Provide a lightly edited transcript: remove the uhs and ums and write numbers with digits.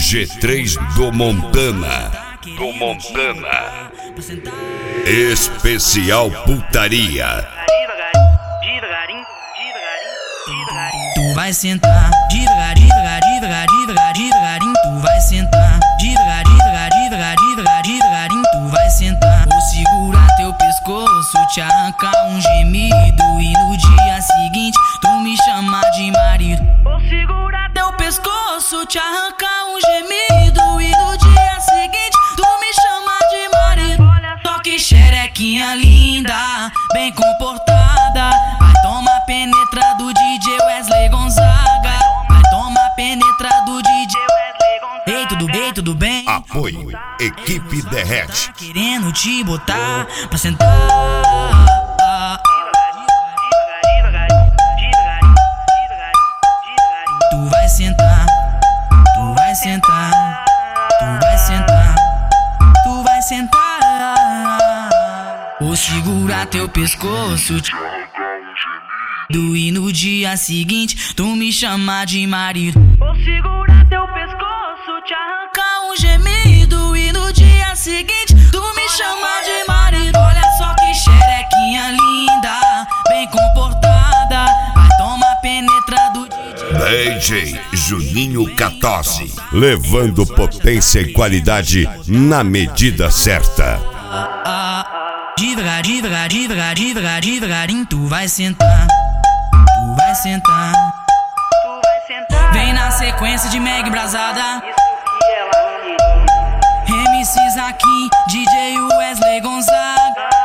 G3 do Montana. Especial putaria. Tu vai sentar devagarinho, tu vai sentar devagarinho, tu vai sentar. Vou segurar teu pescoço, te arrancar um gemido e no dia seguinte tu me chamar de marido. Vou segurar teu pescoço, te arrancar um gemido e no dia seguinte tu me chamar de marido. Só que xerequinha linda, bem comportada, vai tomar penetra do DJ Wesley Gonzaga. Vai tomar penetra do DJ Wesley Gonzaga. Ei, tudo bem? Apoio Equipe Derrete. Tá querendo te botar pra sentar. Tu vai sentar, tu vai sentar, tu vai sentar, tu vai sentar. Vou segurar teu pescoço, te arrancar um gemido e no dia seguinte tu me chamar de marido. Vou segurar teu pescoço, te arrancar um gemido e no dia seguinte tu me chamar de marido. Olha só que xerequinha linda, bem comportada, vai tomar penetra do DJ Juninho 14, levando potência e qualidade na medida certa. Devagarinho, tu vai sentar, tu vai sentar, tu vai sentar. Vem na sequência de Meg Brasada, MCs aqui, DJ Wesley Gonzaga.